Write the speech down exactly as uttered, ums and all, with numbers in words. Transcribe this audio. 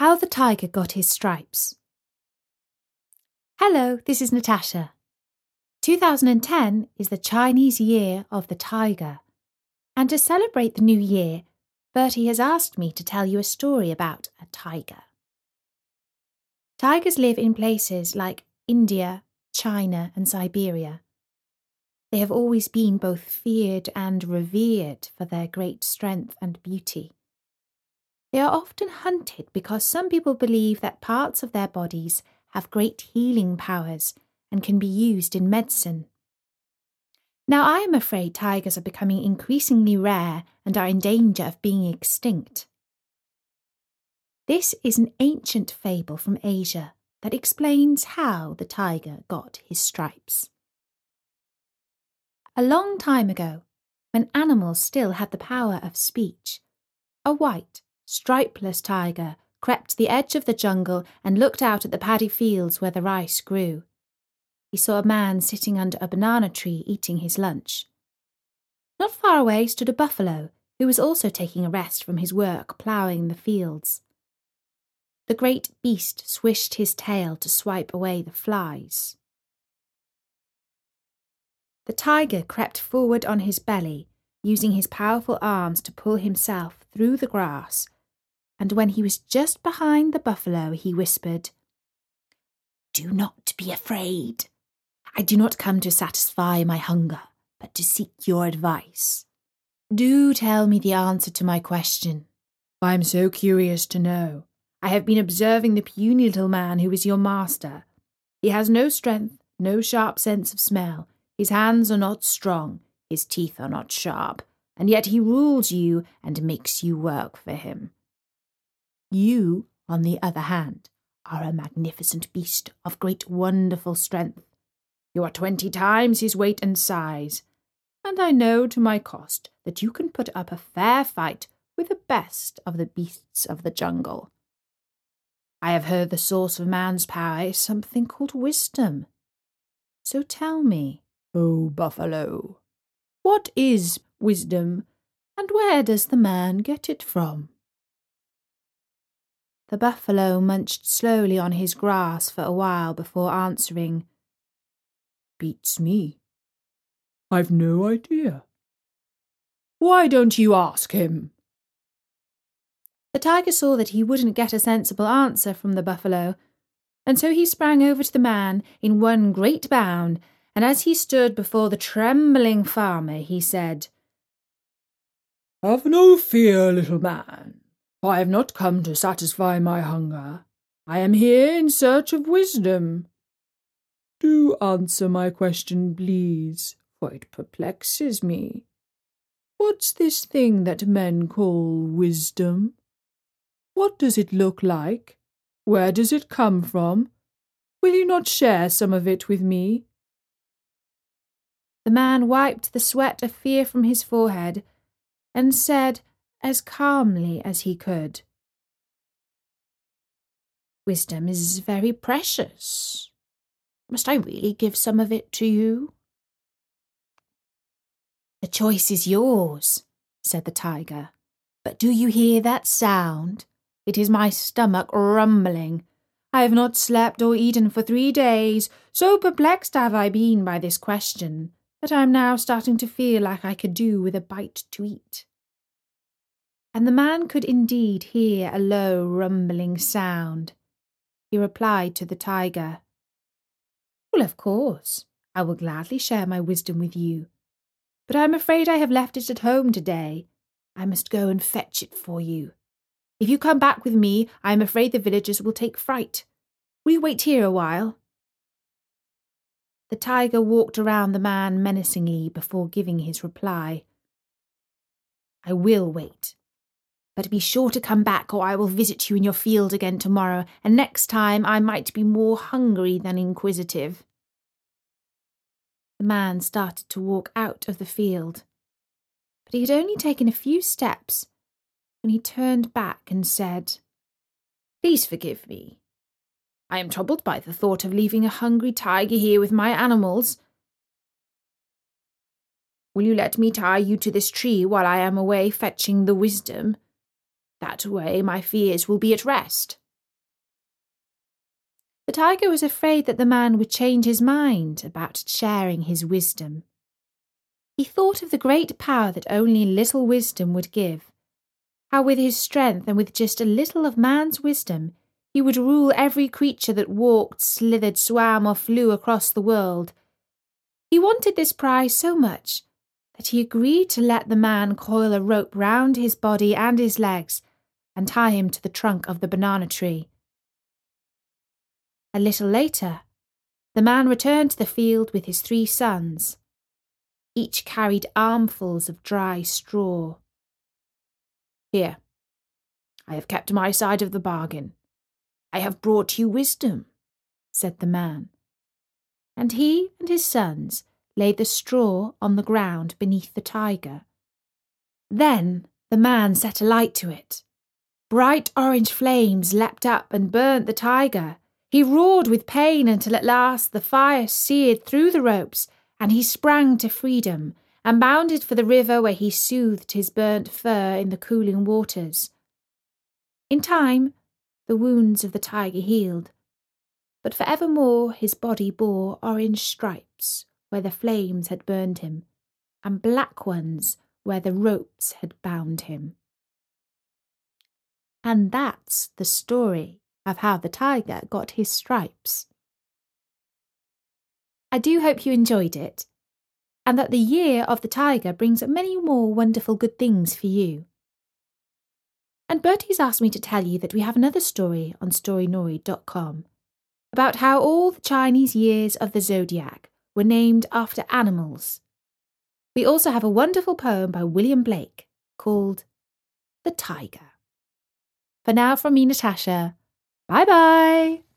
How the Tiger Got His Stripes. Hello, this is Natasha. two thousand ten is the Chinese Year of the Tiger, and to celebrate the new year, Bertie has asked me to tell you a story about a tiger. Tigers live in places like India, China, and Siberia. They have always been both feared and revered for their great strength and beauty. They are often hunted because some people believe that parts of their bodies have great healing powers and can be used in medicine. Now, I am afraid tigers are becoming increasingly rare and are in danger of being extinct. This is an ancient fable from Asia that explains how the tiger got his stripes. A long time ago, when animals still had the power of speech, a white, stripeless tiger crept to the edge of the jungle and looked out at the paddy fields where the rice grew. He saw a man sitting under a banana tree eating his lunch. Not far away stood a buffalo, who was also taking a rest from his work ploughing the fields. The great beast swished his tail to swipe away the flies. The tiger crept forward on his belly, using his powerful arms to pull himself through the grass, and when he was just behind the buffalo, he whispered, "Do not be afraid. I do not come to satisfy my hunger, but to seek your advice. Do tell me the answer to my question. I am so curious to know. I have been observing the puny little man who is your master. He has no strength, no sharp sense of smell. His hands are not strong, his teeth are not sharp, and yet he rules you and makes you work for him. You, on the other hand, are a magnificent beast of great wonderful strength. You are twenty times his weight and size, and I know to my cost that you can put up a fair fight with the best of the beasts of the jungle. I have heard the source of man's power is something called wisdom. So tell me, O buffalo, what is wisdom, and where does the man get it from?" The buffalo munched slowly on his grass for a while before answering, "Beats me. I've no idea. Why don't you ask him?" The tiger saw that he wouldn't get a sensible answer from the buffalo, and so he sprang over to the man in one great bound, and as he stood before the trembling farmer, he said, "Have no fear, little man. I have not come to satisfy my hunger. I am here in search of wisdom. Do answer my question, please, for it perplexes me. What's this thing that men call wisdom? What does it look like? Where does it come from? Will you not share some of it with me?" The man wiped the sweat of fear from his forehead and said, as calmly as he could, "Wisdom is very precious. Must I really give some of it to you?" "The choice is yours," said the tiger. "But do you hear that sound? It is my stomach rumbling. I have not slept or eaten for three days. So perplexed have I been by this question that I am now starting to feel like I could do with a bite to eat." And the man could indeed hear a low rumbling sound. He replied to the tiger, "Well, of course, I will gladly share my wisdom with you, but I am afraid I have left it at home today. I must go and fetch it for you. If you come back with me, I am afraid the villagers will take fright. Will you wait here a while?" The tiger walked around the man menacingly before giving his reply. "I will wait. But be sure to come back, or I will visit you in your field again tomorrow, and next time I might be more hungry than inquisitive." The man started to walk out of the field, but he had only taken a few steps when he turned back and said, "Please forgive me. I am troubled by the thought of leaving a hungry tiger here with my animals. Will you let me tie you to this tree while I am away fetching the wisdom? That way my fears will be at rest." The tiger was afraid that the man would change his mind about sharing his wisdom. He thought of the great power that only little wisdom would give, how with his strength and with just a little of man's wisdom, he would rule every creature that walked, slithered, swam, or flew across the world. He wanted this prize so much that he agreed to let the man coil a rope round his body and his legs and tie him to the trunk of the banana tree. A little later, the man returned to the field with his three sons. Each carried armfuls of dry straw. "Here, I have kept my side of the bargain. I have brought you wisdom," said the man. And he and his sons laid the straw on the ground beneath the tiger. Then the man set a light to it. Bright orange flames leapt up and burnt the tiger. He roared with pain until at last the fire seared through the ropes, and he sprang to freedom and bounded for the river where he soothed his burnt fur in the cooling waters. In time, the wounds of the tiger healed, but for evermore his body bore orange stripes where the flames had burned him, and black ones where the ropes had bound him. And that's the story of how the tiger got his stripes. I do hope you enjoyed it, and that the year of the tiger brings many more wonderful good things for you. And Bertie's asked me to tell you that we have another story on storynory dot com about how all the Chinese years of the zodiac were named after animals. We also have a wonderful poem by William Blake called The Tiger. For now, from me, Natasha, bye-bye!